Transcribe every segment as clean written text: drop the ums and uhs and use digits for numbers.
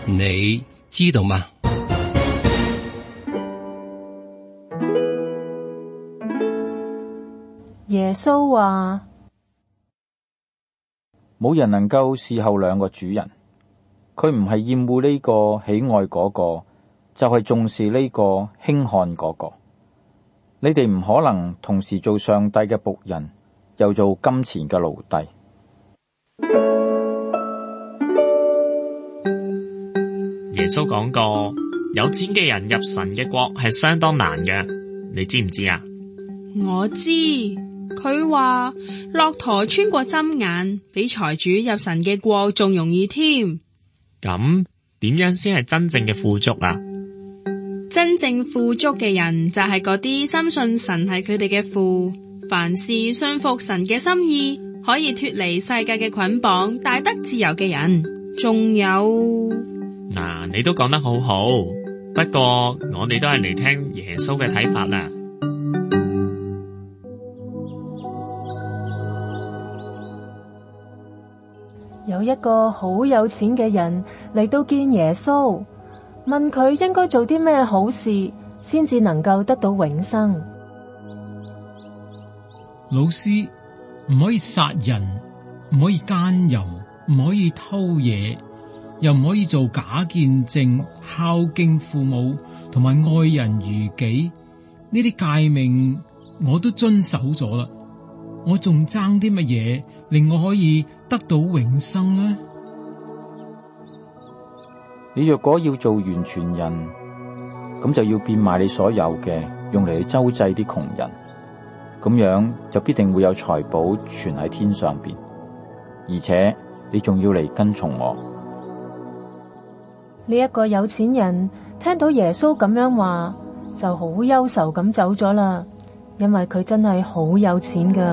你知道嗎？ 耶穌話： 冇人能夠侍候兩個主人，佢唔係厭惡呢個喜愛嗰個，就係重視呢個輕看嗰個。你哋唔可能同時做上帝嘅僕人，又做金錢嘅奴隸。 耶穌講過，有錢嘅人入神嘅國係相當難嘅，你知唔知啊？ 我知，佢話駱駝穿過針眼，比財主入神嘅國仲容易添。 咁點樣先係真正嘅富足啊？ 真正富足嘅人就係嗰啲深信神係佢哋嘅父，凡事信服神嘅心意，可以脫離世界嘅捆綁，大得自由嘅人。仲有嗱，你都講得好好，不過我哋都係嚟聽耶穌嘅睇法啦。 有一個好有錢嘅人嚟到見耶穌，問佢應該做啲咩好事先至能夠得到永生。 老師，唔可以殺人，唔可以奸淫，唔可以偷嘢，又唔可以做假見證，孝敬父母同埋愛人如己，呢啲誡命我都遵守咗啦。我仲爭啲乜嘢令我可以得到永生呢？ 你若果要做完全人，咁就要變賣你所有嘅，用嚟去周濟啲窮人，咁樣就必定會有財寶存喺天上邊，而且你仲要嚟跟從我。 呢一個有錢人聽到耶穌咁樣話，就好憂愁咁走咗啦，因為佢真係好有錢噶。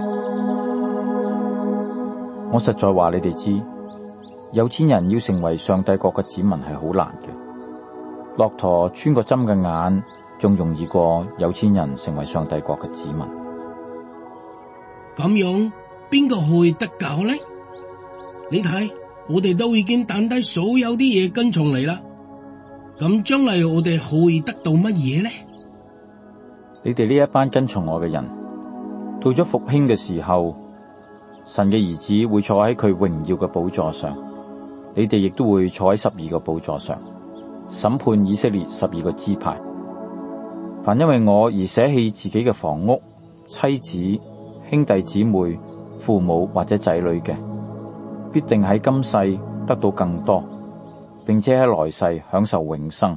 我實在話你哋知，有錢人要成為上帝國嘅子民係好難嘅。駱駝穿個針嘅眼，仲容易過有錢人成為上帝國嘅子民。 咁樣邊個可以得救呢？你睇，我哋都已經抌低所有啲嘢跟從你啦。咁將來我哋可以得到乜嘢呢？ 你哋呢一班跟從我嘅人，到咗復興嘅時候，神嘅兒子會坐喺佢榮耀嘅寶座上，你哋亦都會坐喺12個寶座上，審判以色列12個支派。凡因為我而捨棄自己嘅房屋、妻子、兄弟姊妹、父母或者仔女嘅，必定喺今世得到更多，並且喺來世享受永生。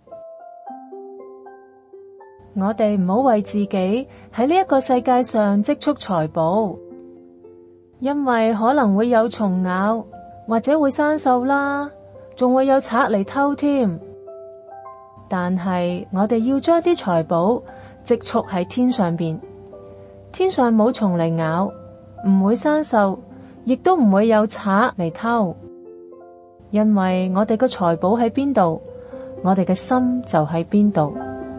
我哋唔好為自己喺呢一個世界上積蓄財寶，因為可能會有蟲咬，或者會生鏽啦，仲會有賊嚟偷添。但係我哋要將啲財寶積蓄喺天上邊，天上冇蟲嚟咬，唔會生鏽，亦都唔會有賊嚟偷。因為我哋嘅財寶喺邊度，我哋嘅心就喺邊度。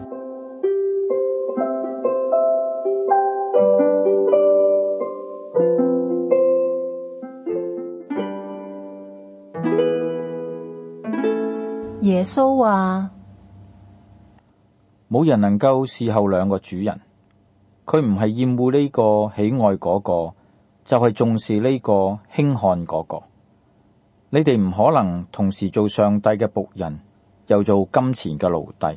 耶穌話： 冇人能夠侍候兩個主人，佢唔係厭惡呢個喜愛嗰個，就係重視呢個輕看嗰個。你哋唔可能同時做上帝嘅僕人，又做金錢嘅奴隸。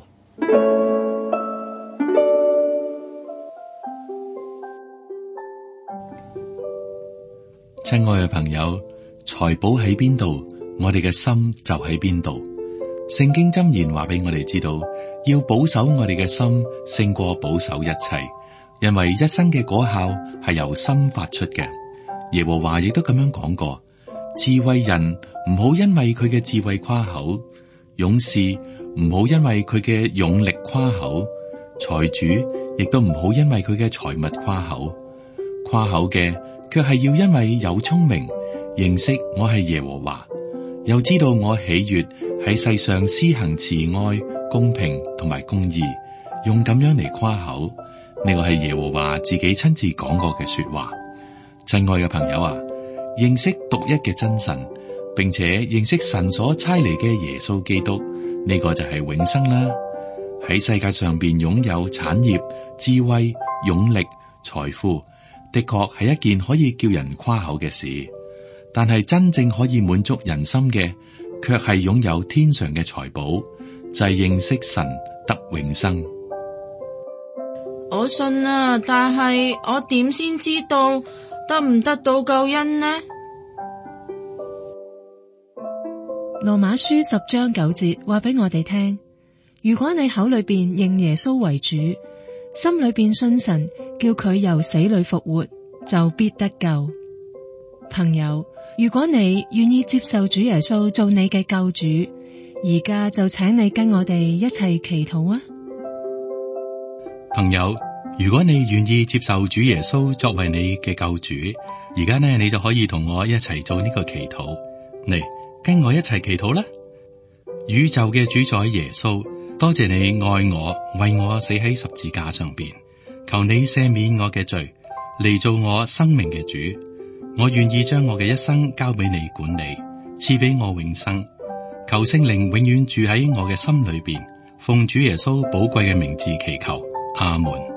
親愛嘅朋友，財寶喺邊度，我哋嘅心就喺邊度。聖經箴言話俾我哋知道，要保守我哋嘅心勝過保守一切，因為一生嘅果效係由心發出嘅。耶和華亦都咁樣講過，智慧人唔好因為佢嘅智慧誇口，勇士唔好因為佢嘅勇力誇口，財主亦都唔好因為佢嘅財物誇口。誇口嘅卻係要因為有聰明，認識我係耶和華，又知道我喜悅喺世上施行慈愛、公平同埋公義，用咁樣嚟誇口。呢個係耶和華自己親自講過嘅說話。親愛嘅朋友啊，認識獨一嘅真神， 並且認識神所差嚟嘅耶穌基督，呢個就係永生啦。喺世界上邊擁有產業、智慧、勇力、財富，的確係一件可以叫人誇口嘅事。但係真正可以滿足人心嘅，卻係擁有天上嘅財寶，就係認識神得永生。 我信啊，但係我點先知道得唔得到救恩呢？ 羅馬書10章9節話俾我哋聽，如果你口裏邊認耶穌為主，心裏邊信神，叫佢由死裏復活，就必得救。朋友，如果你願意接受主耶穌做你嘅救主，而家就請你跟我哋一齊祈禱啊！ 朋友，如果你願意接受主耶穌作為你嘅救主，而家呢，你就可以同我一齊做呢個祈禱。嚟，跟我一齊祈禱啦！宇宙嘅主宰耶穌，多謝你愛我，為我死喺十字架上邊，求你赦免我嘅罪，嚟做我生命嘅主。我願意將我嘅一生交俾你管理，賜俾我永生。求聖靈永遠住喺我嘅心裏邊，奉主耶穌寶貴嘅名字祈求，阿門。